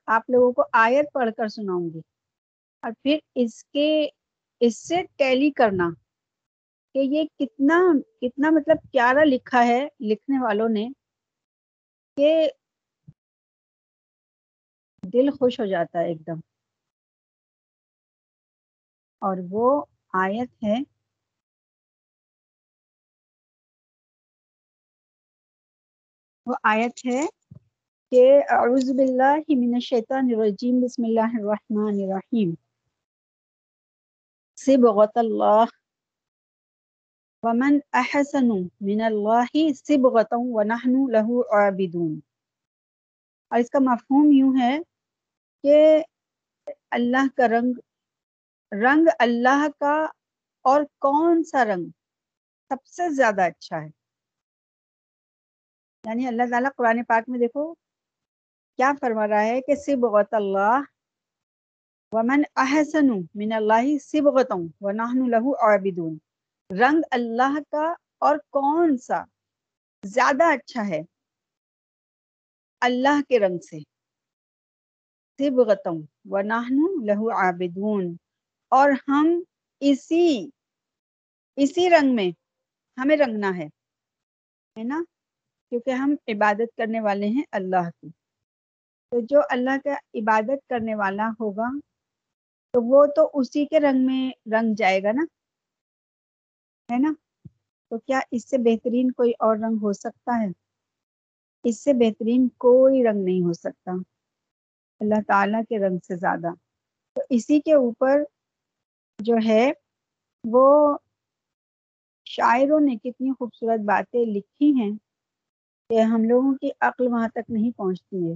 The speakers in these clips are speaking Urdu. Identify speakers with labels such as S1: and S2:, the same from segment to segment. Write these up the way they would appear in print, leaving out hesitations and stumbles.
S1: آپ لوگوں کو آیت پڑھ کر سناؤں گی اور پھر اس سے ٹیلی کرنا کہ یہ کتنا مطلب پیارا لکھا ہے لکھنے والوں نے کہ دل خوش ہو جاتا ہے ایک دم. اور وہ آیت ہے کہ اعوذ باللہ من الشیطان الرجیم بسم اللہ الرحمن الرحیم صبغۃ اللہ ومن احسن من اللہ صبغۃ ونحن لہ عابدون. اور اس کا مفہوم یوں ہے کہ اللہ کا رنگ اللہ کا اور کون سا رنگ سب سے زیادہ اچھا ہے. یعنی اللہ تعالیٰ قرآن پاک میں دیکھو کیا فرما رہا ہے کہ صبغۃ اللہ ومن احسن من اللہ صبغۃ ونحن لہ عابدون. رنگ اللہ کا اور کون سا زیادہ اچھا ہے اللہ کے رنگ سے. صبغۃ ونحن لہ عابدون. اور ہم اسی رنگ میں ہمیں رنگنا ہے نا، کیونکہ ہم عبادت کرنے والے ہیں اللہ کی. تو جو اللہ کا عبادت کرنے والا ہوگا تو وہ تو اسی کے رنگ میں رنگ جائے گا نا، ہے نا. تو کیا اس سے بہترین کوئی اور رنگ ہو سکتا ہے؟ اس سے بہترین کوئی رنگ نہیں ہو سکتا اللہ تعالیٰ کے رنگ سے زیادہ. تو اسی کے اوپر جو ہے وہ شاعروں نے کتنی خوبصورت باتیں لکھی ہیں کہ ہم لوگوں کی عقل وہاں تک نہیں پہنچتی ہے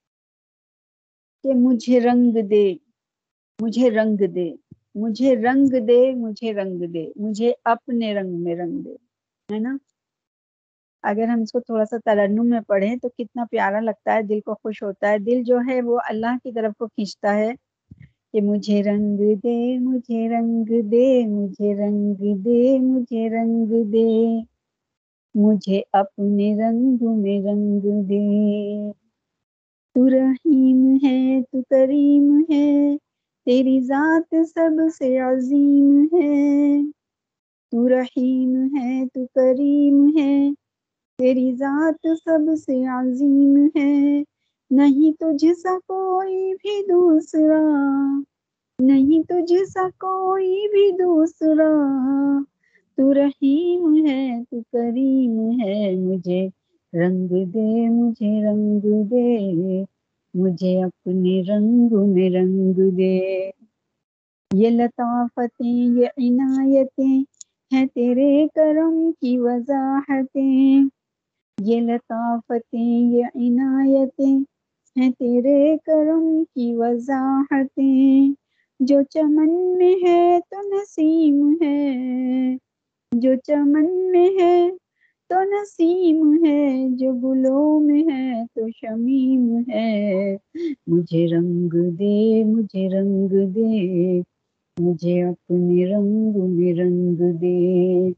S1: کہ مجھے رنگ دے مجھے رنگ دے مجھے رنگ دے مجھے رنگ دے مجھے اپنے رنگ میں رنگ دے، ہے نا. اگر ہم اس کو تھوڑا سا ترنم میں پڑھیں تو کتنا پیارا لگتا ہے، دل کو خوش ہوتا ہے. دل جو ہے وہ اللہ کی طرف کو کھینچتا ہے کہ مجھے رنگ دے مجھے رنگ دے مجھے رنگ دے مجھے رنگ دے مجھے اپنے رنگ میں رنگ دے. تو رحیم ہے تو کریم ہے تیری ذات سب سے عظیم ہے. تو رحیم ہے تو کریم ہے تیری ذات سب سے عظیم ہے. نہیں تجھ سا کوئی بھی دوسرا نہیں تجھ سا کوئی بھی دوسرا. تو رحیم ہے تو کریم ہے مجھے رنگ دے مجھے رنگ دے مجھے اپنے رنگ میں رنگ دے. یہ لطافتیں یہ عنایتیں ہیں تیرے کرم کی وضاحتیں. یہ لطافتیں یہ عنایتیں ہیں تیرے کرم کی وضاحتیں. جو چمن میں ہے تو نسیم ہے جو چمن میں ہے تو نسیم ہے جو گلوں میں ہے تو شمیم ہے. مجھے رنگ دے مجھے رنگ دے مجھے اپنے رنگ میں رنگ دے.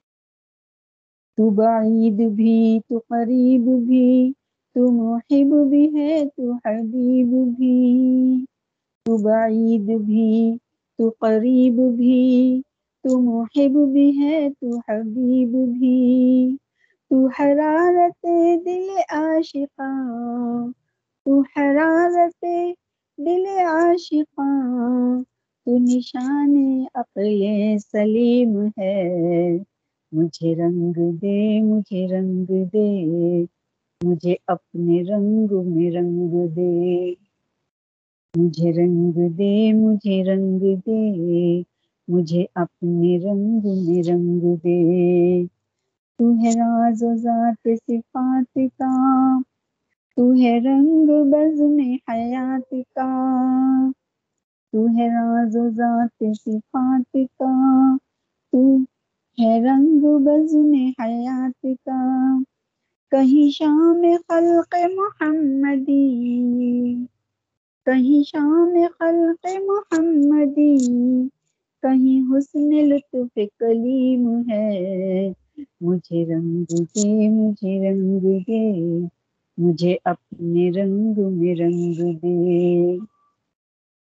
S1: تو بعید بھی تو قریب بھی تو محب بھی ہے تو حبیب بھی. تو بعید بھی تو قریب بھی تو محب بھی ہے تو حبیب بھی. تو حرارت دل عاشقاں تو حرارت دل عاشقاں تو نشان عقل سلیم ہے. مجھے رنگ دے مجھے رنگ دے مجھے اپنے رنگ میں رنگ دے. مجھے رنگ دے مجھے رنگ دے مجھے اپنے رنگ میں رنگ دے. تو ہے راز و ذات صفات کا تو ہے رنگ بزم حیات کا. تو ہے راز و ذات صفات کا تو ہے رنگ بزم حیات کا. کہیں شام خلق محمدی کہیں شام خلق محمدی کہیں حسن لطف کلیم ہے. مجھے رنگ دے مجھے رنگ دے مجھے اپنے رنگ میں رنگ دے.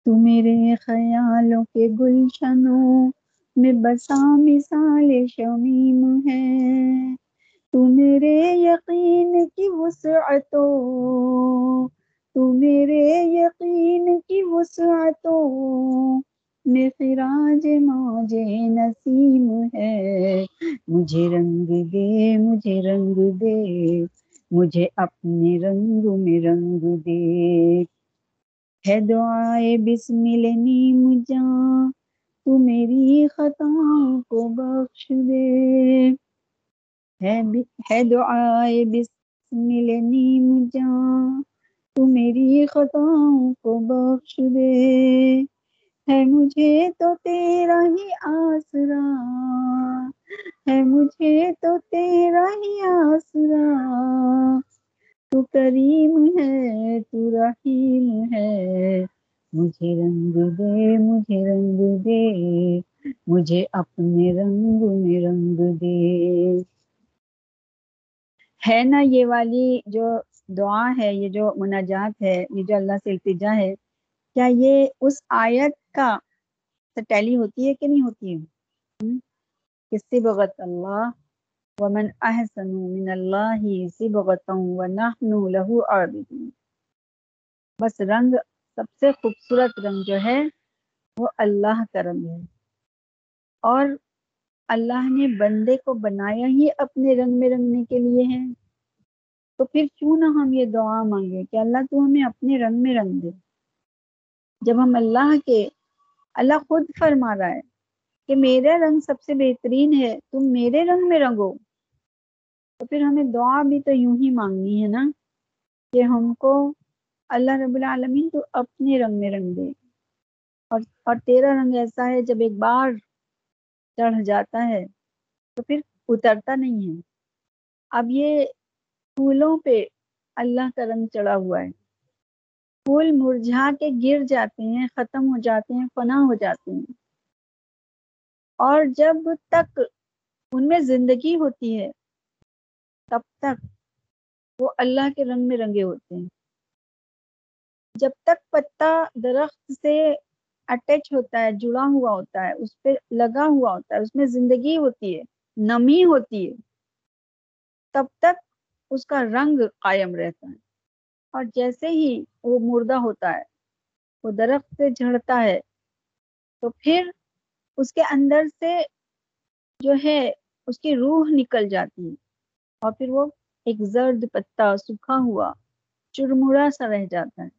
S1: تو میرے خیالوں کے گلشنوں میں بسا مثال شمیم ہے، تو میرے یقین کی وسعتوں، تو میرے یقین کی وسعتوں میں خراج موج نسیم ہے، مجھے رنگ دے، مجھے رنگ دے، مجھے اپنے رنگ میں رنگ دے، ہے دعائے بسمل نیم جاں، تو میری خطاؤں کو بخش دے، ہے دعائے بسمل نیم جاں، تو میری خطاؤں کو بخش دے، ہے مجھے تو تیرا ہی آسرا، ہے مجھے تو تیرا ہی آسرا، تو کریم ہے، تو رحیم ہے، مجھے رنگ دے، مجھے رنگ دے، مجھے اپنے رنگ میں رنگ دے۔ ہے نا یہ والی جو دعا ہے، یہ جو مناجات ہے، یہ جو اللہ سے التجا ہے، کیا یہ اس آیت کا ٹیلی ہوتی ہے کہ نہیں ہوتی ہے؟ صبغت اللہ ومن احسن من اللہ صبغة ونحن له عابدون۔ بس رنگ، سب سے خوبصورت رنگ جو ہے وہ اللہ کا رنگ ہے، اور اللہ نے بندے کو بنایا ہی اپنے رنگ میں رنگنے کے لیے ہے، تو پھر کیوں نہ ہم یہ دعا مانگے کہ اللہ تو ہمیں اپنے رنگ میں رنگ دے۔ جب ہم اللہ خود فرما رہا ہے کہ میرا رنگ سب سے بہترین ہے، تم میرے رنگ میں رنگو، تو پھر ہمیں دعا بھی تو یوں ہی مانگنی ہے نا کہ ہم کو اللہ رب العالمین تو اپنے رنگ میں رنگ دے، اور تیرا رنگ ایسا ہے جب ایک بار چڑھ جاتا ہے تو پھر اترتا نہیں ہے۔ اب یہ پھولوں پہ اللہ کا رنگ چڑھا ہوا ہے، پھول مرجھا کے گر جاتے ہیں، ختم ہو جاتے ہیں، فنا ہو جاتے ہیں، اور جب تک ان میں زندگی ہوتی ہے تب تک وہ اللہ کے رنگ میں رنگے ہوتے ہیں۔ جب تک پتا درخت سے اٹیچ ہوتا ہے، جڑا ہوا ہوتا ہے، اس پہ لگا ہوا ہوتا ہے، اس میں زندگی ہوتی ہے، نمی ہوتی ہے، تب تک اس کا رنگ قائم رہتا ہے، اور جیسے ہی وہ مردہ ہوتا ہے، وہ درخت سے جھڑتا ہے، تو پھر اس کے اندر سے جو ہے اس کی روح نکل جاتی ہے، اور پھر وہ ایک زرد پتا سوکھا ہوا چرمڑا سا رہ جاتا ہے۔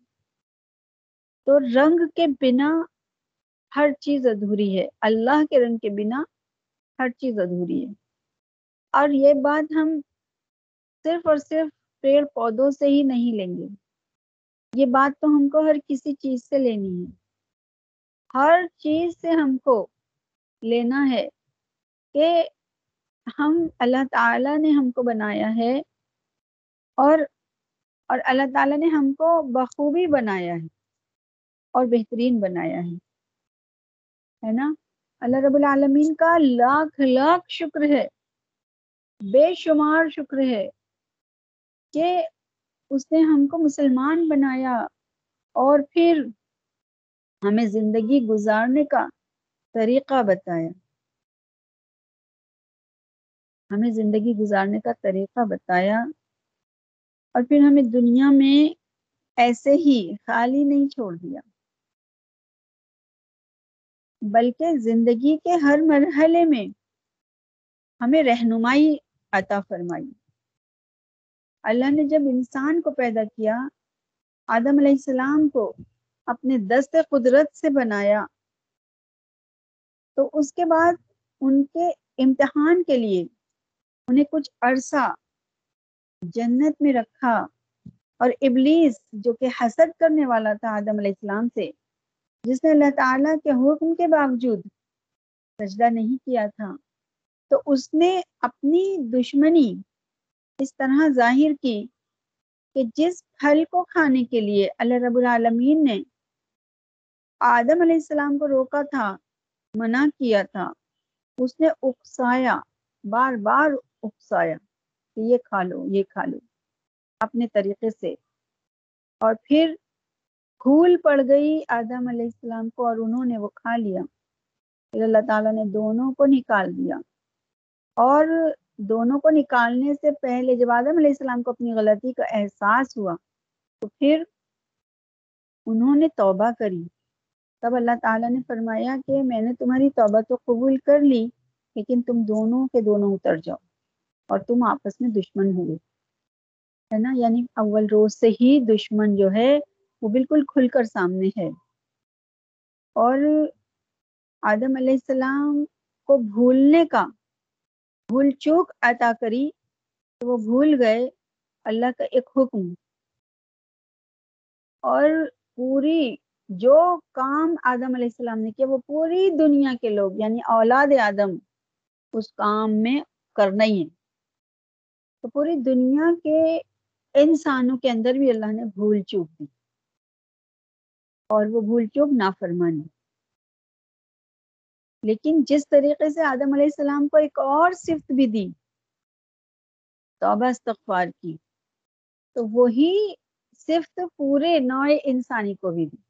S1: تو رنگ کے بنا ہر چیز ادھوری ہے، اللہ کے رنگ کے بنا ہر چیز ادھوری ہے۔ اور یہ بات ہم صرف اور صرف پیڑ پودوں سے ہی نہیں لیں گے، یہ بات تو ہم کو ہر کسی چیز سے لینی ہے، ہر چیز سے ہم کو لینا ہے کہ ہم اللہ تعالیٰ نے ہم کو بنایا ہے، اور اللہ تعالیٰ نے ہم کو بخوبی بنایا ہے اور بہترین بنایا ہے نا۔ اللہ رب العالمین کا لاکھ لاکھ شکر ہے، بے شمار شکر ہے کہ اس نے ہم کو مسلمان بنایا، اور پھر ہمیں زندگی گزارنے کا طریقہ بتایا، ہمیں زندگی گزارنے کا طریقہ بتایا، اور پھر ہمیں دنیا میں ایسے ہی خالی نہیں چھوڑ دیا، بلکہ زندگی کے ہر مرحلے میں ہمیں رہنمائی عطا فرمائی۔ اللہ نے جب انسان کو پیدا کیا، آدم علیہ السلام کو اپنے دست قدرت سے بنایا، تو اس کے بعد ان کے امتحان کے لیے انہیں کچھ عرصہ جنت میں رکھا، اور ابلیس جو کہ حسد کرنے والا تھا آدم علیہ السلام سے، جس نے اللہ تعالیٰ کے حکم کے باوجود سجدہ نہیں کیا تھا، تو اس نے اپنی دشمنی اس طرح ظاہر کی کہ جس پھل کو کھانے کے لیے اللہ رب العالمین نے آدم علیہ السلام کو روکا تھا، منع کیا تھا، اس نے اکسایا، بار بار اکسایا کہ یہ کھا لو، یہ کھا لو اپنے طریقے سے، اور پھر بھول پڑ گئی آدم علیہ السلام کو اور انہوں نے وہ کھا لیا. پھر اللہ تعالیٰ نے دونوں کو نکال دیا، اور دونوں کو نکالنے سے پہلے جب آدم علیہ السلام کو اپنی غلطی کا احساس ہوا تو پھر انہوں نے توبہ کری. تب اللہ تعالیٰ نے فرمایا کہ میں نے تمہاری توبہ تو قبول کر لی، لیکن تم دونوں کے دونوں اتر جاؤ اور تم آپس میں دشمن ہوئے، ہے نا. یعنی اول روز سے ہی دشمن جو ہے وہ بالکل کھل کر سامنے ہے. اور آدم علیہ السلام کو بھول چوک عطا کری تو وہ بھول گئے اللہ کا ایک حکم، اور پوری جو کام آدم علیہ السلام نے کیا وہ پوری دنیا کے لوگ یعنی اولاد آدم اس کام میں کرنا ہی ہے. تو پوری دنیا کے انسانوں کے اندر بھی اللہ نے بھول چوک دی، اور وہ بھول چوک نافرمانی. لیکن جس طریقے سے آدم علیہ السلام کو ایک اور صفت بھی دی، توبہ استغفار کی، تو وہی صفت پورے نوع انسانی کو بھی دی.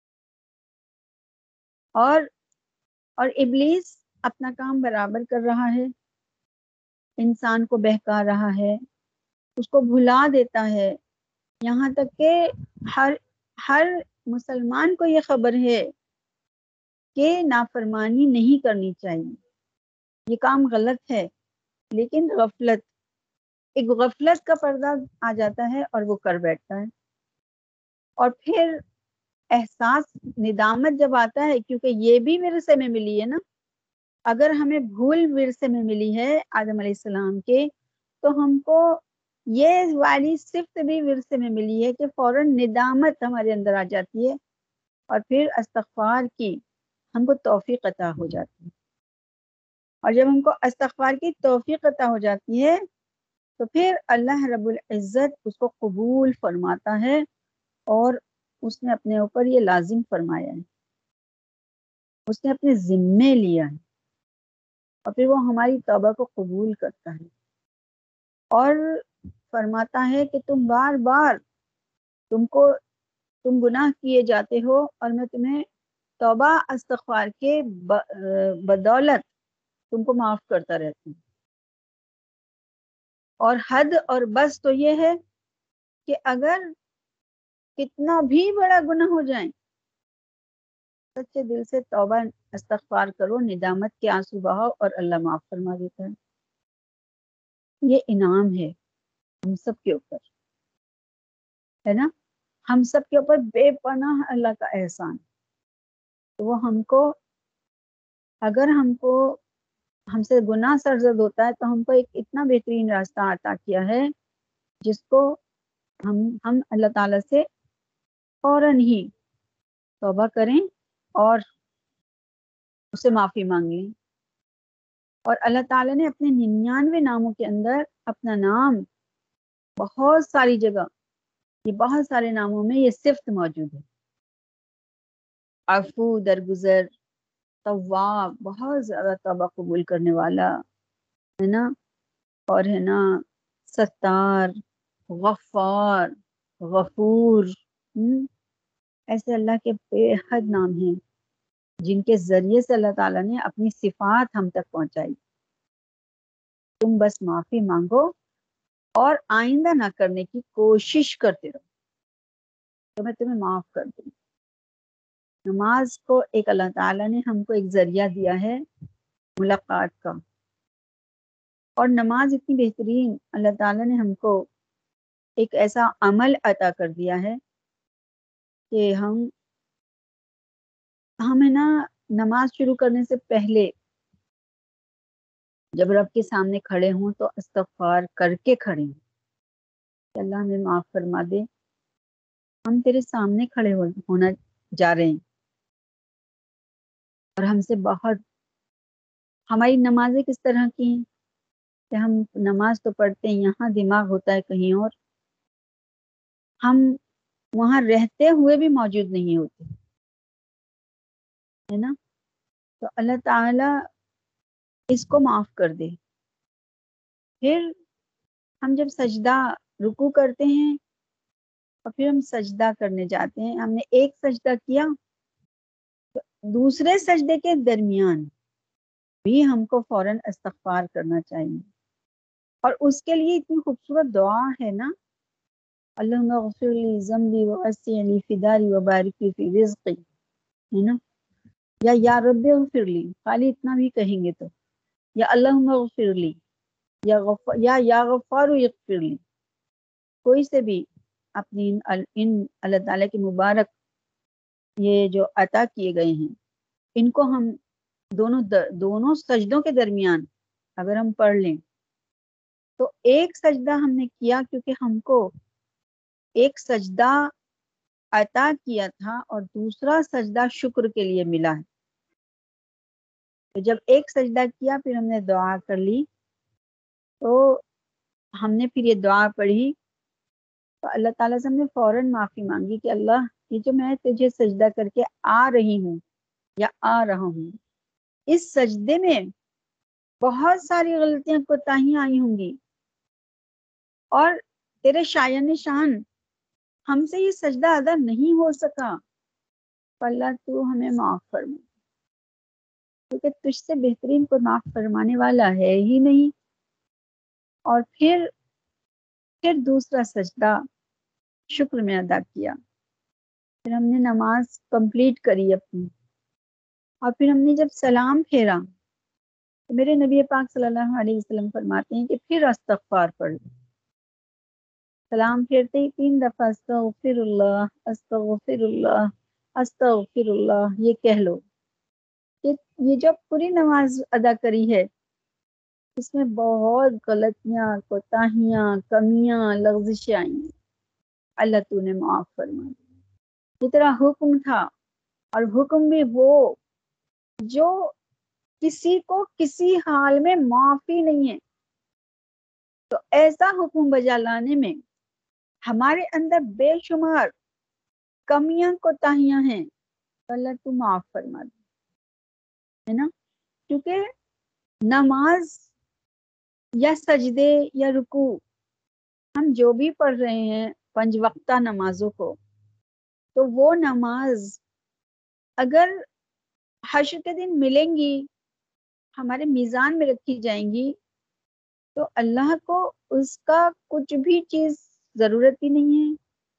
S1: اور ابلیس اپنا کام برابر کر رہا ہے، انسان کو بہکا رہا ہے، اس کو بھلا دیتا ہے. یہاں تک کہ ہر مسلمان کو یہ خبر ہے کہ نافرمانی نہیں کرنی چاہیے، یہ کام غلط ہے، لیکن ایک غفلت کا پردہ آ جاتا ہے اور وہ کر بیٹھتا ہے. اور پھر احساس ندامت جب آتا ہے، کیونکہ یہ بھی ورثے میں ملی ہے نا، اگر ہمیں بھول ورثے میں ملی ہے آدم علیہ السلام کے، تو ہم کو یہ والی صفت بھی ورثے میں ملی ہے کہ فوراً ندامت ہمارے اندر آ جاتی ہے، اور پھر استغفار کی ہم کو توفیق عطا ہو جاتی ہے. اور جب ہم کو استغفار کی توفیق عطا ہو جاتی ہے تو پھر اللہ رب العزت اس کو قبول فرماتا ہے، اور اس نے اپنے اوپر یہ لازم فرمایا ہے، اس نے اپنے ذمے لیا ہے، اور پھر وہ ہماری توبہ کو قبول کرتا ہے اور فرماتا ہے کہ تم بار بار تم گناہ کیے جاتے ہو، اور میں تمہیں توبہ استغفار کے بدولت تم کو معاف کرتا رہتا ہوں. اور حد اور بس تو یہ ہے کہ اگر کتنا بھی بڑا گناہ ہو جائیں، سچے دل سے توبہ استغفار کرو، ندامت کے آنسو بہاؤ، اور اللہ معاف فرما دیتا ہے. یہ انعام ہے ہم سب کے اوپر، ہے نا. ہم سب کے اوپر بے پناہ اللہ کا احسان. تو وہ اگر ہم سے گناہ سرزد ہوتا ہے تو ہم کو ایک اتنا بہترین راستہ عطا کیا ہے جس کو ہم اللہ تعالیٰ سے فوراً ہی توبہ کریں اور اس سے معافی مانگ لیں. اور اللہ تعالیٰ نے اپنے 99 ناموں کے اندر اپنا نام بہت ساری جگہ، یہ بہت سارے ناموں میں یہ صفت موجود ہے. عفو، درگزر، تواب، بہت زیادہ توبہ قبول کرنے والا، ہے نا. اور ہے نا ستار، غفار، غفور. ایسے اللہ کے بے حد نام ہیں جن کے ذریعے سے اللہ تعالیٰ نے اپنی صفات ہم تک پہنچائی. تم بس معافی مانگو اور آئندہ نہ کرنے کی کوشش کرتے رہو تو میں تمہیں معاف کر دوں. نماز کو ایک اللہ تعالیٰ نے ہم کو ایک ذریعہ دیا ہے ملاقات کا، اور نماز اتنی بہترین اللہ تعالیٰ نے ہم کو ایک ایسا عمل عطا کر دیا ہے کہ ہمیں نا نماز شروع کرنے سے پہلے جب رب کے سامنے کھڑے ہوں تو استغفار کر کے کھڑے ہوں کہ اللہ ہمیں معاف فرما دے، ہم تیرے سامنے کھڑے ہونا جا رہے ہیں، اور ہم سے بہت ہماری نمازیں کس طرح کی ہیں کہ ہم نماز تو پڑھتے ہیں، یہاں دماغ ہوتا ہے کہیں اور، ہم وہاں رہتے ہوئے بھی موجود نہیں ہوتے، ہے نا. تو اللہ تعالیٰ اس کو معاف کر دے. پھر ہم جب سجدہ رکوع کرتے ہیں اور پھر ہم سجدہ کرنے جاتے ہیں. ہم نے ایک سجدہ کیا تو دوسرے سجدے کے درمیان بھی ہم کو فوراً استغفار کرنا چاہیے. اور اس کے لیے اتنی خوبصورت دعا ہے نا، اللہم اغفر لی ذنبی ووسع لی فی داری وبارک لی فی رزقی، ہے نا، یا رب اغفر لی، خالی اتنا بھی کہیں گے تو، یا اللہم اغفر لی، یا غفار اغفر لی، کوئی سے بھی اپنی ان اللہ تعالیٰ کی مبارک یہ جو عطا کیے گئے ہیں ان کو ہم دونوں سجدوں کے درمیان اگر ہم پڑھ لیں تو ایک سجدہ ہم نے کیا کیونکہ ہم کو ایک سجدہ عطا کیا تھا اور دوسرا سجدہ شکر کے لیے ملا ہے. تو جب ایک سجدہ کیا پھر ہم نے دعا کر لی تو ہم نے پھر یہ دعا پڑھی تو اللہ تعالیٰ سے ہم نے فوراً معافی مانگی کہ اللہ یہ جو میں تجھے سجدہ کر کے آ رہی ہوں یا آ رہا ہوں، اس سجدے میں بہت ساری غلطیاں کوتاہیاں آئی ہوں گی اور تیرے شایان شان ہم سے یہ سجدہ ادا نہیں ہو سکا، تو اللہ تو ہمیں معاف فرما، کیونکہ تجھ سے بہترین کو معاف فرمانے والا ہے ہی نہیں. اور پھر دوسرا سجدہ شکر میں ادا کیا. پھر ہم نے نماز کمپلیٹ کری اپنی، اور پھر ہم نے جب سلام پھیرا تو میرے نبی پاک صلی اللہ علیہ وسلم فرماتے ہیں کہ پھر استغفار پڑھ لو. سلام پھیرتے ہی 3 دفعہ استغفر اللہ استغفر اللہ استغفر اللہ یہ کہہ لو. یہ جو پوری نماز ادا کری ہے اس میں بہت غلطیاں، کوتاہیاں، کمیاں، لغزشیں آئی ہیں، اللہ تو نے معاف فرما دی. جتنا حکم تھا، اور حکم بھی وہ جو کسی کو کسی حال میں معافی نہیں ہے، تو ایسا حکم بجا لانے میں ہمارے اندر بے شمار کمیاں کوتاہیاں ہیں، تو اللہ تو معاف فرما دے، ہے نا. کیونکہ نماز یا سجدے یا رکوع ہم جو بھی پڑھ رہے ہیں 5 وقتہ نمازوں کو، تو وہ نماز اگر حشر کے دن ملیں گی، ہمارے میزان میں رکھی جائیں گی، تو اللہ کو اس کا کچھ بھی چیز ضرورت ہی نہیں ہے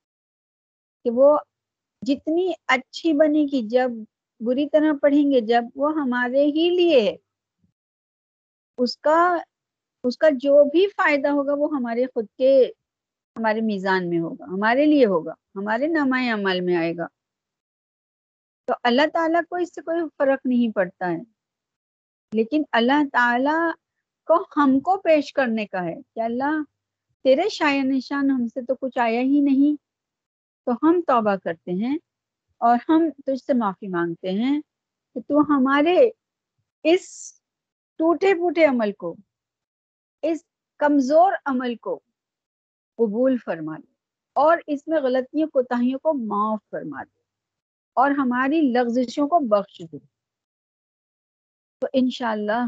S1: کہ وہ جتنی اچھی بنے گی، جب بری طرح پڑھیں گے جب وہ ہمارے ہی لیے ہے، اس کا جو بھی فائدہ ہوگا وہ ہمارے میزان میں ہوگا، ہمارے لیے ہوگا، ہمارے نامہ عمل میں آئے گا. تو اللہ تعالیٰ کو اس سے کوئی فرق نہیں پڑتا ہے، لیکن اللہ تعالیٰ کو ہم کو پیش کرنے کا ہے کہ اللہ تیرے شایان نشان ہم سے تو کچھ آیا ہی نہیں، تو ہم توبہ کرتے ہیں اور ہم تجھ سے معافی مانگتے ہیں کہ تو ہمارے اس ٹوٹے پھوٹے عمل کو، اس کمزور عمل کو قبول فرما دے اور اس میں غلطیوں کوتاہیوں کو معاف فرما دے اور ہماری لغزشوں کو بخش دے. تو انشاءاللہ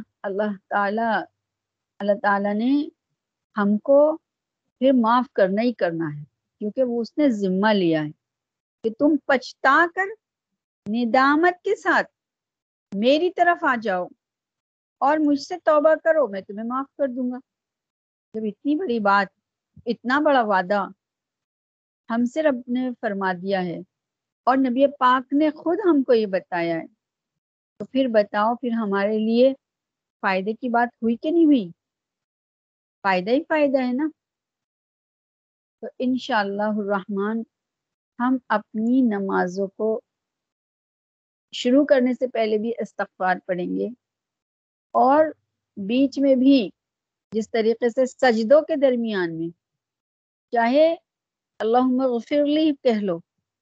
S1: اللہ تعالیٰ نے ہم کو پھر معاف کرنا ہی کرنا ہے، کیونکہ وہ اس نے ذمہ لیا ہے کہ تم پچھتا کر ندامت کے ساتھ میری طرف آ جاؤ اور مجھ سے توبہ کرو، میں تمہیں معاف کر دوں گا. جب اتنی بڑی بات، اتنا بڑا وعدہ ہم سے رب نے فرما دیا ہے اور نبی پاک نے خود ہم کو یہ بتایا ہے، تو پھر بتاؤ پھر ہمارے لیے فائدے کی بات ہوئی کہ نہیں ہوئی؟ فائدہ ہی فائدہ ہے نا. تو انشاءاللہ الرحمن ہم اپنی نمازوں کو شروع کرنے سے پہلے بھی استغفار پڑھیں گے، اور بیچ میں بھی جس طریقے سے سجدوں کے درمیان میں چاہے اللہم اغفر لی کہہ لو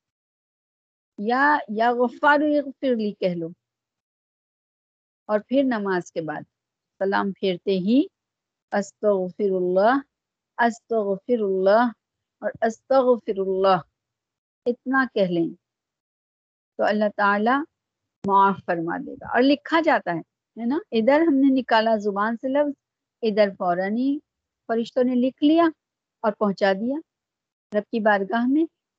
S1: یا غفار اغفر لی کہہ لو، اور پھر نماز کے بعد سلام پھیرتے ہی استغفر اللہ استغفر اللہ اور استغفر اللہ اتنا کہہ لیں تو اللہ تعالی معاف فرما دے گا. اور لکھا جاتا ہے نا، ادھر ہم نے نکالا زبان سے لفظ، ادھر فوراً ہی فرشتوں نے لکھ لیا اور پہنچا دیا رب کی بارگاہ میں.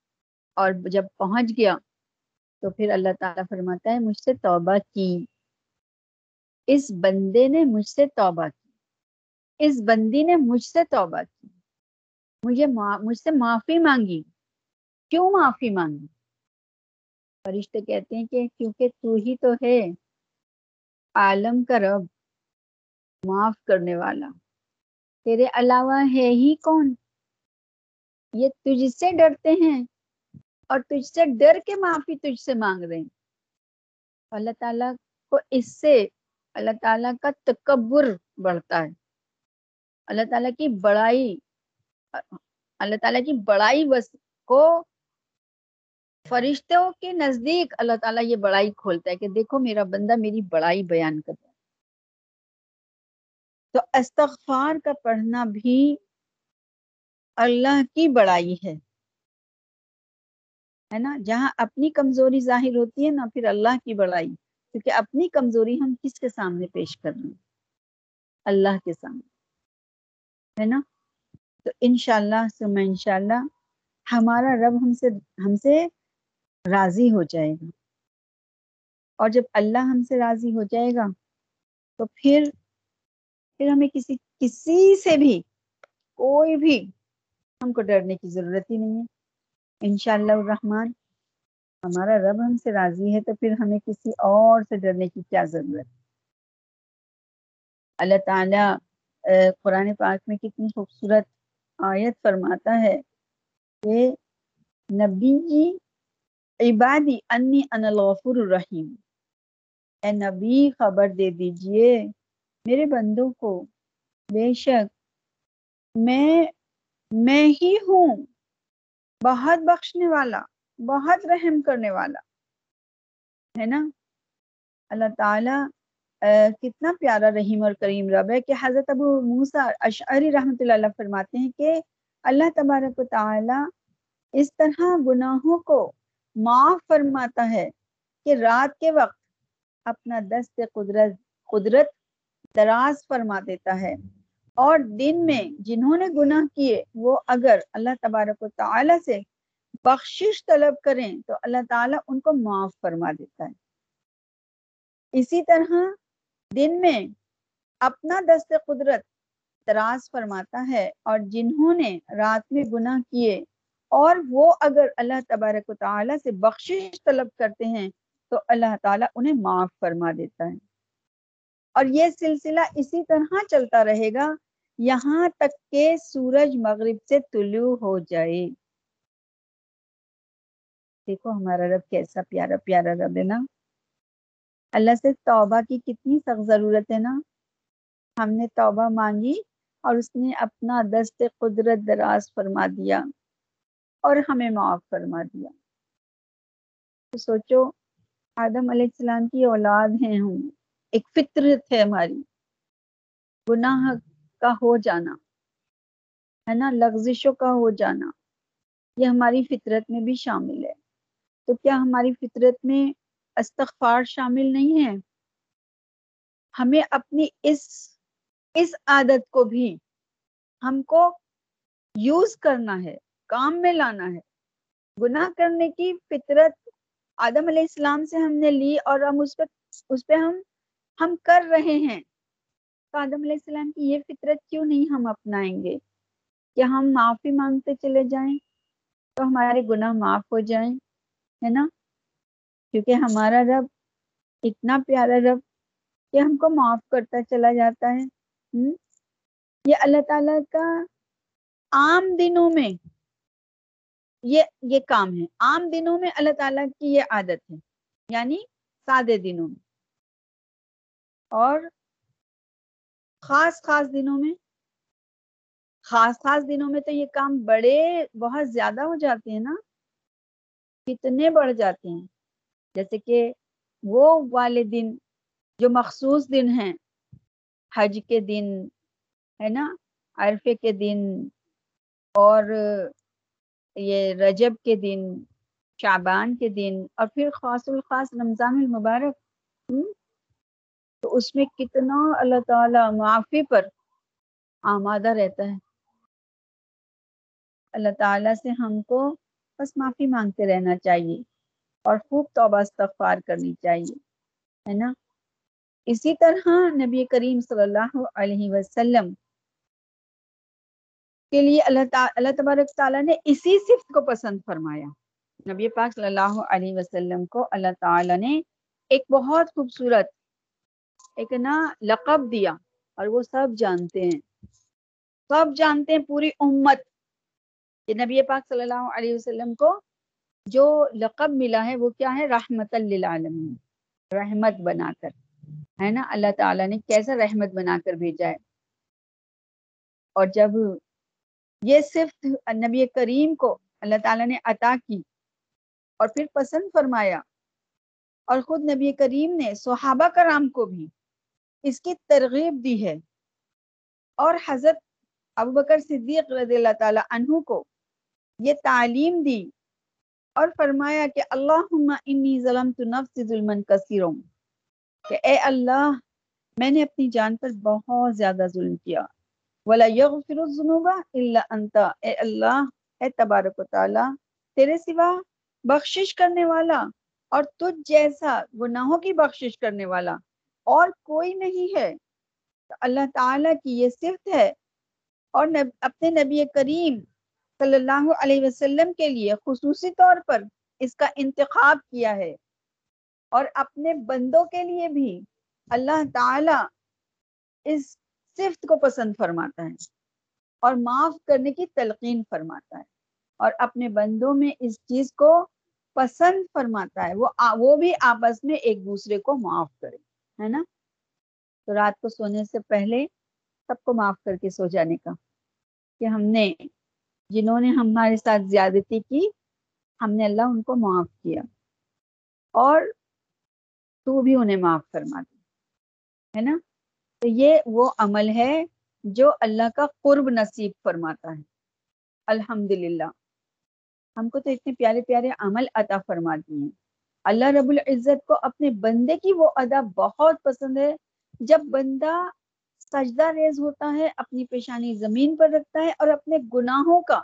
S1: اور جب پہنچ گیا تو پھر اللہ تعالیٰ فرماتا ہے مجھ سے توبہ کی، اس بندے نے مجھ سے توبہ کی، اس بندی نے مجھ سے توبہ کی، مجھ سے معافی مانگی۔ کیوں معافی مانگی؟ فرشتے کہتے ہیں کہ کیونکہ تو ہی تو ہے عالم کا رب، معاف کرنے والا، تیرے علاوہ ہے ہی کون؟ یہ تجھ سے ڈرتے ہیں اور تجھ سے ڈر کے معافی تجھ سے مانگ رہے ہیں۔ اللہ تعالیٰ کو اس سے اللہ تعالیٰ کا تکبر بڑھتا ہے، اللہ تعالیٰ کی بڑائی، اللہ تعالیٰ کی بڑائی بس کو فرشتوں کے نزدیک اللہ تعالیٰ یہ بڑائی کھولتا ہے کہ دیکھو میرا بندہ میری بڑائی بیان کرتا ہے۔ تو استغفار کا پڑھنا بھی اللہ کی بڑائی ہے نا، جہاں اپنی کمزوری ظاہر ہوتی ہے نا، پھر اللہ کی بڑائی، کیونکہ اپنی کمزوری ہم کس کے سامنے پیش کر رہے ہیں؟ اللہ کے سامنے، ہے نا۔ تو انشاءاللہ ثم انشاءاللہ ہمارا رب ہم سے راضی ہو جائے گا، اور جب اللہ ہم سے راضی ہو جائے گا تو پھر ہمیں کسی سے بھی کوئی بھی ہم کو ڈرنے کی ضرورت ہی نہیں ہے۔ انشاءاللہ الرحمن ہمارا رب ہم سے راضی ہے تو پھر ہمیں کسی اور سے ڈرنے کی کیا ضرورت؟ اللہ تعالیٰ قرآن پاک میں کتنی خوبصورت آیت فرماتا ہے کہ نبی جی عبادی انی انا الغفور الرحیم، اے نبی خبر دے دیجئے میرے بندوں کو، بے شک میں ہی ہوں بہت بخشنے والا، بہت رحم کرنے والا، ہے نا۔ اللہ تعالیٰ کتنا پیارا رحیم اور کریم رب ہے کہ حضرت ابو موسیٰ اشعری رحمۃ اللہ علیہ فرماتے ہیں کہ اللہ تبارک و تعالیٰ اس طرح گناہوں کو معاف فرماتا ہے کہ رات کے وقت اپنا دست قدرت دراز فرما دیتا ہے، اور دن میں جنہوں نے گناہ کیے وہ اگر اللہ تبارک و تعالیٰ سے بخشش طلب کریں تو اللہ تعالیٰ ان کو معاف فرما دیتا ہے۔ اسی طرح دن میں اپنا دست قدرت دراز فرماتا ہے، اور جنہوں نے رات میں گناہ کیے اور وہ اگر اللہ تبارک و تعالیٰ سے بخشش طلب کرتے ہیں تو اللہ تعالیٰ انہیں معاف فرما دیتا ہے۔ اور یہ سلسلہ اسی طرح چلتا رہے گا یہاں تک کہ سورج مغرب سے طلوع ہو جائے۔ دیکھو ہمارا رب کیسا پیارا پیارا رب ہے نا۔ اللہ سے توبہ کی کتنی سخت ضرورت ہے نا۔ ہم نے توبہ مانگی اور اس نے اپنا دست قدرت دراز فرما دیا اور ہمیں معاف فرما دیا۔ تو سوچو آدم علیہ السلام کی اولاد ہیں ہم، ایک فطرت ہے ہماری، گناہ کا ہو جانا ہے نا، لغزشوں کا ہو جانا، یہ ہماری فطرت میں بھی شامل ہے۔ تو کیا ہماری فطرت میں استغفار شامل نہیں ہے؟ ہمیں اپنی اس عادت کو بھی ہم کو یوز کرنا ہے، کام میں لانا ہے۔ گناہ کرنے کی فطرت آدم علیہ السلام سے ہم نے لی اور ہم اس پہ ہم کر رہے ہیں، تو آدم علیہ السلام کی یہ فطرت کیوں نہیں ہم اپنائیں گے کہ ہم معافی مانگتے چلے جائیں تو ہمارے گناہ معاف ہو جائیں، ہے نا۔ کیونکہ ہمارا رب اتنا پیارا رب کہ ہم کو معاف کرتا چلا جاتا ہے۔ یہ اللہ تعالیٰ کا عام دنوں میں یہ کام ہے، عام دنوں میں اللہ تعالیٰ کی یہ عادت ہے، یعنی سادے دنوں میں، اور خاص دنوں میں تو یہ کام بہت زیادہ ہو جاتے ہیں نا، کتنے بڑھ جاتے ہیں۔ جیسے کہ وہ والے دن جو مخصوص دن ہیں، حج کے دن ہے نا، عرفے کے دن، اور یہ رجب کے دن، شعبان کے دن، اور پھر خاص الخاص رمضان المبارک، تو اس میں کتنا اللہ تعالیٰ معافی پر آمادہ رہتا ہے۔ اللہ تعالیٰ سے ہم کو بس معافی مانگتے رہنا چاہیے اور خوب توبہ استغفار کرنی چاہیے، ہے نا۔ اسی طرح نبی کریم صلی اللہ علیہ وسلم کے لیے اللہ تبارک تعالیٰ نے اسی صفت کو پسند فرمایا۔ نبی پاک صلی اللہ علیہ وسلم کو اللہ تعالیٰ نے ایک بہت خوبصورت ایک لقب دیا، اور وہ سب جانتے ہیں، پوری امت کہ نبی پاک صلی اللہ علیہ وسلم کو جو لقب ملا ہے وہ کیا ہے؟ رحمت للعالمین، رحمت بنا کر، ہے نا۔ اللہ تعالیٰ نے کیسا رحمت بنا کر بھیجا ہے۔ اور جب یہ صرف نبی کریم کو اللہ تعالیٰ نے عطا کی اور پھر پسند فرمایا، اور خود نبی کریم نے صحابہ کرام کو بھی اس کی ترغیب دی ہے، اور حضرت ابوبکر صدیق رضی اللہ تعالیٰ عنہ کو یہ تعلیم دی اور فرمایا کہ اللہم انی ظلمت نفسی ظلما کثیرا، کہ اے اللہ میں نے اپنی جان پر بہت زیادہ ظلم کیا، ولا یغفر الذنوب الا انت، اے اللہ، اے تبارک و تعالی، تیرے سوا بخشش کرنے والا اور تجھ جیسا گناہوں کی بخشش کرنے والا اور کوئی نہیں ہے۔ تو اللہ تعالیٰ کی یہ صفت ہے، اور اپنے نبی کریم صلی اللہ علیہ وسلم کے لیے خصوصی طور پر اس کا انتخاب کیا ہے، اور اپنے بندوں کے لیے بھی اللہ تعالیٰ اس صفت کو پسند فرماتا ہے اور معاف کرنے کی تلقین فرماتا ہے، اور اپنے بندوں میں اس چیز کو پسند فرماتا ہے وہ بھی آپس میں ایک دوسرے کو معاف کرے، ہے نا۔ تو رات کو سونے سے پہلے سب کو معاف کر کے سو جانے کا، کہ ہم نے جنہوں نے ہمارے ساتھ زیادتی کی، ہم نے اللہ ان کو معاف کیا، اور تو بھی انہیں معاف فرما دے، ہے نا۔ تو یہ وہ عمل ہے جو اللہ کا قرب نصیب فرماتا ہے۔ الحمدللہ ہم کو تو اتنے پیارے پیارے عمل عطا فرما دیے ہیں۔ اللہ رب العزت کو اپنے بندے کی وہ ادا بہت پسند ہے، جب بندہ سجدہ ریز ہوتا ہے، اپنی پیشانی زمین پر رکھتا ہے اور اپنے گناہوں کا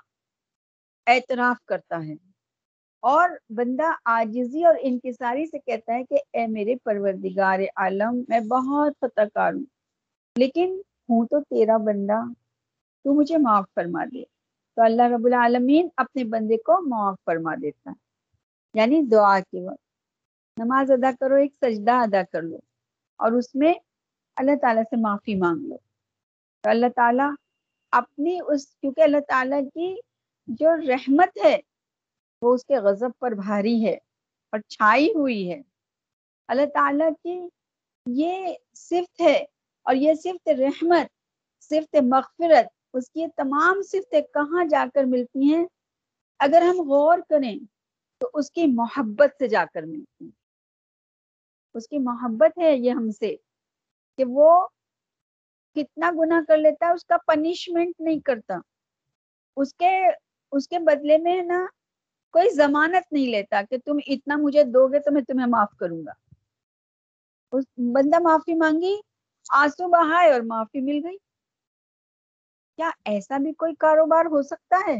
S1: اعتراف کرتا ہے، اور بندہ عاجزی اور انکساری سے کہتا ہے کہ اے میرے پروردگار عالم، میں بہت خطا کار ہوں، لیکن ہوں تو تیرا بندہ، تو مجھے معاف فرما دے، تو اللہ رب العالمین اپنے بندے کو معاف فرما دیتا ہے۔ یعنی دعا کے وقت نماز ادا کرو، ایک سجدہ ادا کر لو، اور اس میں اللہ تعالیٰ سے معافی مانگ لو، تو اللہ تعالیٰ اپنی کیونکہ اللہ تعالیٰ کی جو رحمت ہے وہ اس کے غضب پر بھاری ہے اور چھائی ہوئی ہے۔ اللہ تعالیٰ کی یہ صفت ہے، اور یہ صفت رحمت، صفت مغفرت، اس کی تمام صفتیں کہاں جا کر ملتی ہیں؟ اگر ہم غور کریں تو اس کی محبت سے جا کر ملتی ہیں۔ اس کی محبت ہے یہ ہم سے، کہ وہ کتنا گناہ کر لیتا ہے اس کا پنشمنٹ نہیں کرتا، اس کے بدلے میں نا کوئی ضمانت نہیں لیتا کہ تم اتنا مجھے دو گے تو میں تمہیں معاف کروں گا۔ اس بندہ معافی مانگی، آنسو بہائے اور معافی مل گئی۔ کیا ایسا بھی کوئی کاروبار ہو سکتا ہے؟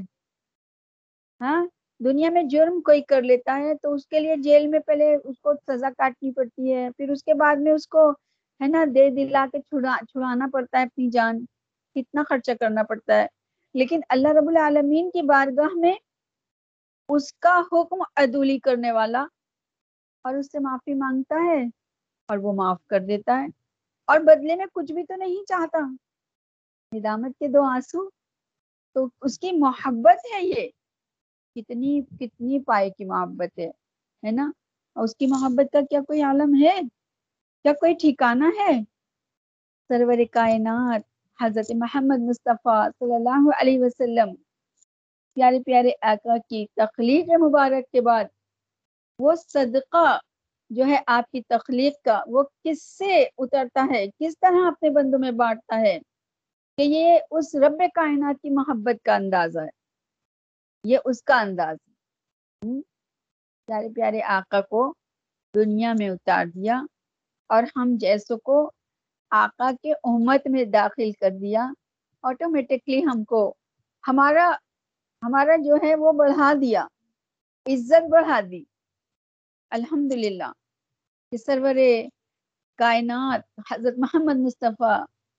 S1: ہاں، دنیا میں جرم کوئی کر لیتا ہے تو اس کے لیے جیل میں پہلے اس کو سزا کاٹنی پڑتی ہے، پھر اس کے بعد میں اس کو ہے نا دے دلا کے چھڑانا پڑتا ہے اپنی جان، کتنا خرچہ کرنا پڑتا ہے۔ لیکن اللہ رب العالمین کی بارگاہ میں اس کا حکم عدولی کرنے والا، اور اس سے معافی مانگتا ہے اور وہ معاف کر دیتا ہے، اور بدلے میں کچھ بھی تو نہیں چاہتا، ندامت کے دو آنسو۔ تو اس کی محبت ہے یہ، کتنی کتنی پائے کی محبت ہے نا۔ اور اس کی محبت کا کیا کوئی عالم ہے؟ کیا کوئی ٹھکانہ ہے؟ سرور کائنات حضرت محمد مصطفیٰ صلی اللہ علیہ وسلم، پیارے پیارے آقا کی تخلیق مبارک کے بعد وہ صدقہ جو ہے آپ کی تخلیق کا، وہ کس سے اترتا ہے، کس طرح اپنے بندوں میں بانٹتا ہے، کہ یہ اس رب کائنات کی محبت کا اندازہ ہے، یہ اس کا انداز ہے۔ پیارے پیارے آقا کو دنیا میں اتار دیا، اور ہم جیسوں کو آقا کے امت میں داخل کر دیا، آٹومیٹکلی ہم کو ہمارا جو ہے وہ بڑھا دیا، عزت بڑھا دی الحمدللہ کہ سرور کائنات حضرت محمد مصطفیٰ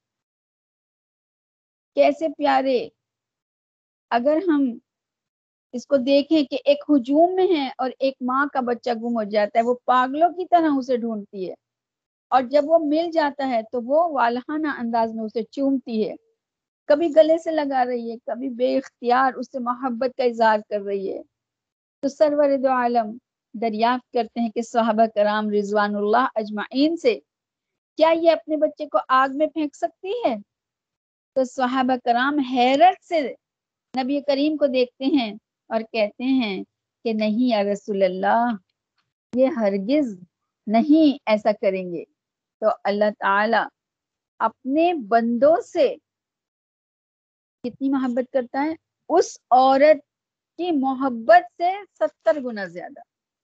S1: کیسے پیارے. اگر ہم اس کو دیکھیں کہ ایک ہجوم میں ہے اور ایک ماں کا بچہ گم ہو جاتا ہے، وہ پاگلوں کی طرح اسے ڈھونڈتی ہے، اور جب وہ مل جاتا ہے تو وہ والہانہ انداز میں اسے چومتی ہے، کبھی گلے سے لگا رہی ہے، کبھی بے اختیار اس سے محبت کا اظہار کر رہی ہے. تو سرور دو عالم دریافت کرتے ہیں کہ صحابہ کرام رضوان اللہ اجمعین سے کیا یہ اپنے بچے کو آگ میں پھینک سکتی ہے؟ تو صحابہ کرام حیرت سے نبی کریم کو دیکھتے ہیں اور کہتے ہیں کہ نہیں یا رسول اللہ، یہ ہرگز نہیں ایسا کریں گے. تو اللہ تعالی اپنے بندوں سے کتنی محبت کرتا ہے؟ اس عورت کی محبت سے 70 گنا زیادہ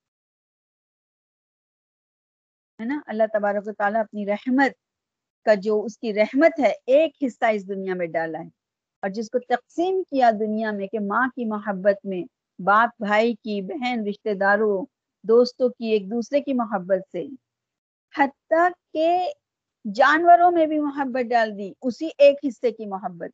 S1: ہے نا. اللہ تبارک و تعالیٰ اپنی رحمت کا جو اس کی رحمت ہے ایک حصہ اس دنیا میں ڈالا ہے، اور جس کو تقسیم کیا دنیا میں کہ ماں کی محبت میں، باپ بھائی کی، بہن رشتہ داروں دوستوں کی، ایک دوسرے کی محبت سے، حتیٰ کہ جانوروں میں بھی محبت ڈال دی اسی ایک حصے کی محبت.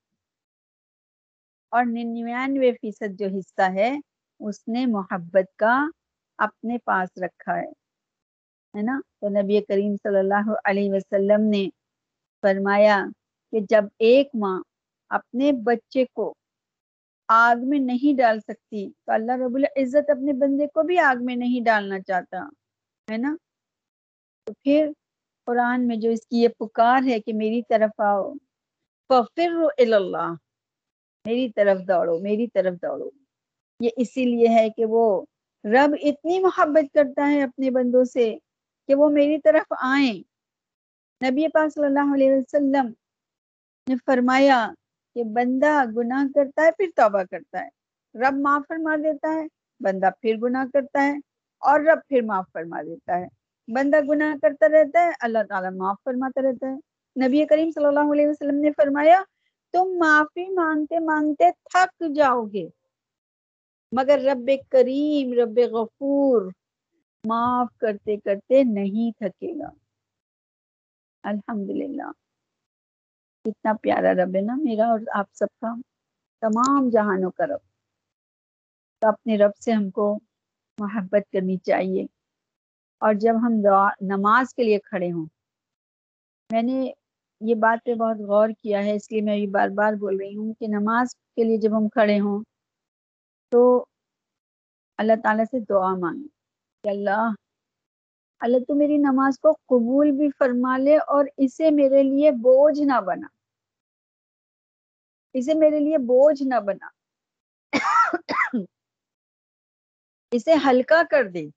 S1: اور 99% جو حصہ ہے اس نے محبت کا اپنے پاس رکھا ہے نا. تو نبی کریم صلی اللہ علیہ وسلم نے فرمایا کہ جب ایک ماں اپنے بچے کو آگ میں نہیں ڈال سکتی تو اللہ رب العزت اپنے بندے کو بھی آگ میں نہیں ڈالنا چاہتا ہے نا. تو پھر قرآن میں جو اس کی یہ پکار ہے کہ میری طرف آؤ، فَفِرُّوا إِلَى اللَّهِ، میری طرف دوڑو، میری طرف دوڑو، یہ اسی لیے ہے کہ وہ رب اتنی محبت کرتا ہے اپنے بندوں سے کہ وہ میری طرف آئیں. نبی پاک صلی اللہ علیہ وسلم نے فرمایا کہ بندہ گناہ کرتا ہے پھر توبہ کرتا ہے، رب معاف فرما دیتا ہے، بندہ پھر گناہ کرتا ہے اور رب پھر معاف فرما دیتا ہے. بندہ گناہ کرتا رہتا ہے، اللہ تعالیٰ معاف فرماتا رہتا ہے. نبی کریم صلی اللہ علیہ وسلم نے فرمایا تم معافی مانگتے مانگتے تھک جاؤ گے، مگر رب کریم رب غفور معاف کرتے کرتے نہیں تھکے گا. الحمدللہ کتنا پیارا رب ہے نا میرا اور آپ سب کا، تمام جہانوں کا رب. تو اپنے رب سے ہم کو محبت کرنی چاہیے. اور جب ہم نماز کے لیے کھڑے ہوں، میں نے یہ بات پہ بہت غور کیا ہے، اس لیے میں یہ بار بار بول رہی ہوں کہ نماز کے لیے جب ہم کھڑے ہوں تو اللہ تعالیٰ سے دعا مانگیں کہ اللہ تو میری نماز کو قبول بھی فرما لے اور اسے میرے لیے بوجھ نہ بنا، اسے میرے لیے بوجھ نہ بنا، اسے ہلکا کر دے،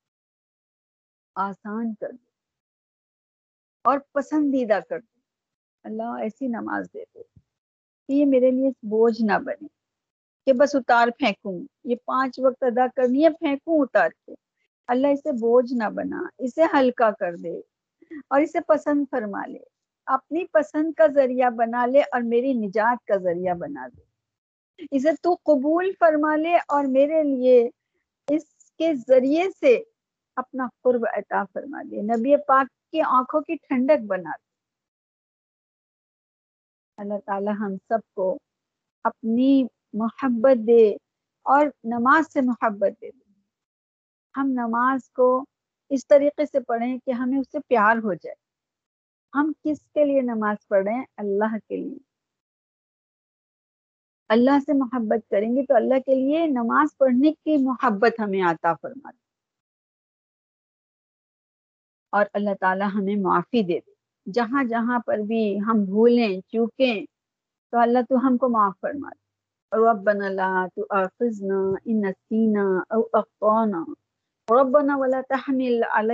S1: آسان کر دے اور پسندیدہ کر دے. اللہ ایسی نماز دے دے کہ یہ میرے لیے بوجھ نہ بنے کہ بس اتار پھینکوں، یہ 5 وقت ادا کرنی ہے پھینکوں اتار کے. اللہ اسے بوجھ نہ بنا، اسے ہلکا کر دے اور اسے پسند فرما لے، اپنی پسند کا ذریعہ بنا لے اور میری نجات کا ذریعہ بنا دے. اسے تو قبول فرما لے اور میرے لیے اس کے ذریعے سے اپنا قرب عطا فرما دے، نبی پاک کی آنکھوں کی ٹھنڈک بنا دے. اللہ تعالی ہم سب کو اپنی محبت دے اور نماز سے محبت دے. ہم نماز کو اس طریقے سے پڑھیں کہ ہمیں اس سے پیار ہو جائے. ہم کس کے لیے نماز پڑھ رہے ہیں؟ اللہ کے لیے. اللہ سے محبت کریں گے تو اللہ کے لیے نماز پڑھنے کی محبت ہمیں عطا فرما دے اور اللہ تعالی ہمیں معافی دے دے. جہاں جہاں پر بھی ہم بھولیں چوکیں تو اللہ تو ہم کو معاف فرما دے. ربنا لا تؤاخذنا ان نسینا او اخطانا ربنا ولا تحمل علینا